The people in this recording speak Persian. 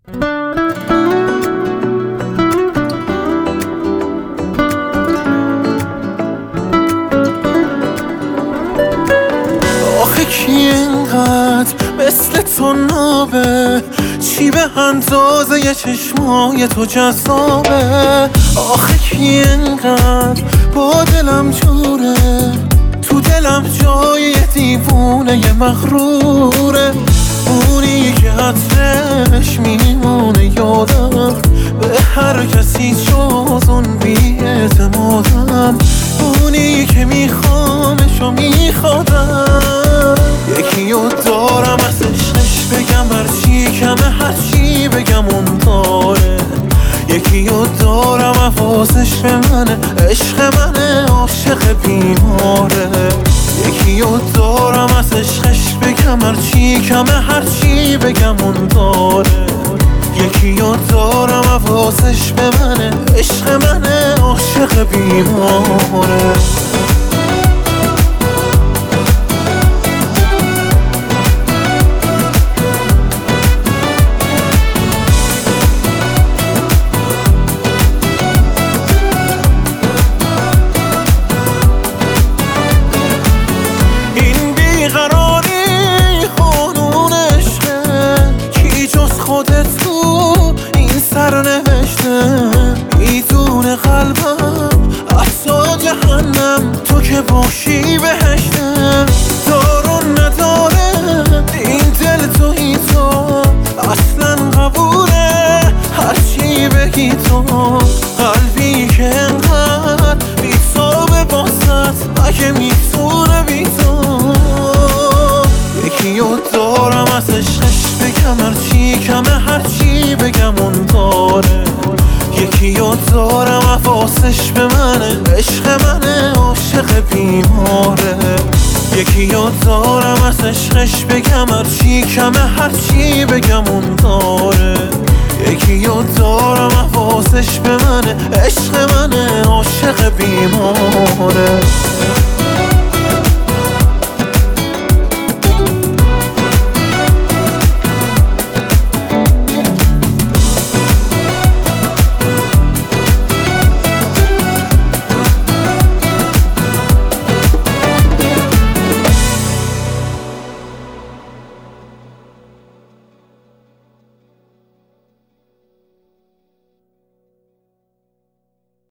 آخه کی اینقدر مثل تو نابه، چی به اندازه چشمای تو جذابه؟ آخه کی اینقدر با دلم جوره، تو دلم جای دیوونه مغروره. اونی که عطرش میمونه یادم، به هر کسی جز اون بی‌اعتمادم. اونی که میخوامش و میخوادم، یکی رو دارم از عشقش بگم هرچی کمه، هرچی بگم اون داره. یکی رو دارم حواسش به منه، عشق منه، عاشق بیماره. یکی رو دارم از عشقش بگم هرچی کمه، هرچی بگم اون داره. یکی رو دارم حواسش به منه، عشق منه، عاشق بیماره. خودت تو این سرنوشته، میدونه قلبم حتی جهنم، تو که باشی بهشته. دارو نداره این دل تویی تو، اصلا قبوله هرچی بگی تو. قلبی که انقدر بی‌تابه باست، اگه میتونه بی تو. یکی رو دارم از عشقش بگم هرچی کمه، هرچی بگم اون داره. یکی رو دارم حواسش به منه، عشق منه، عاشق بیماره. یکی رو دارم از عشقش بگم هرچی کمه، هرچی بگم اون داره. یکی رو دارم حواسش به منه، عشق منه، عاشق بیماره.